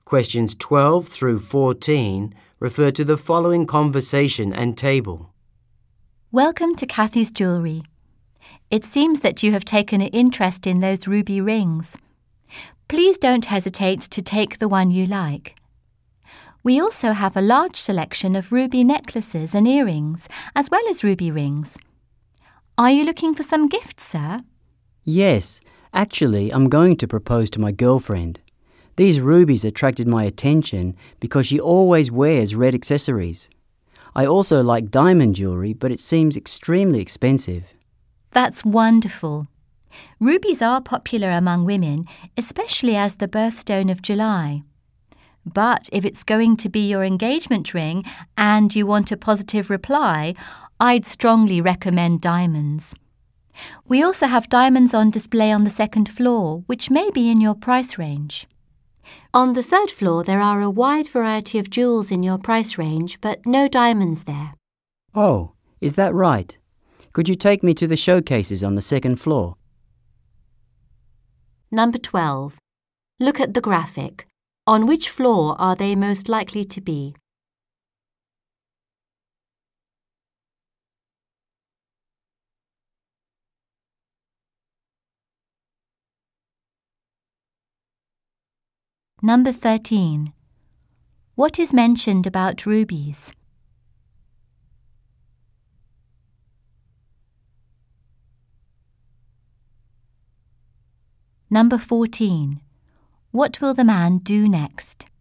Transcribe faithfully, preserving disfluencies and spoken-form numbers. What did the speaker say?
Questions twelve through fourteen refer to the following conversation and table. Welcome to Kathy's Jewellery. It seems that you have taken an interest in those ruby rings. Please don't hesitate to take the one you like. We also have a large selection of ruby necklaces and earrings, as well as ruby rings. Are you looking for some gifts, sir? Yes, actually, I'm going to propose to my girlfriend. These rubies attracted my attention because she always wears red accessories. I also like diamond jewellery, but it seems extremely expensive. That's wonderful. Rubies are popular among women, especially as the birthstone of July. But if it's going to be your engagement ring and you want a positive reply, I'd strongly recommend diamonds. We also have diamonds on display on the second floor, which may be in your price range. On the third floor, there are a wide variety of jewels in your price range, but no diamonds there. Oh, is that right? Could you take me to the showcases on the second floor? Number twelve. Look at the graphic. On which floor are they most likely to be? Number thirteen. What is mentioned about rubies? Number fourteen. What will the man do next?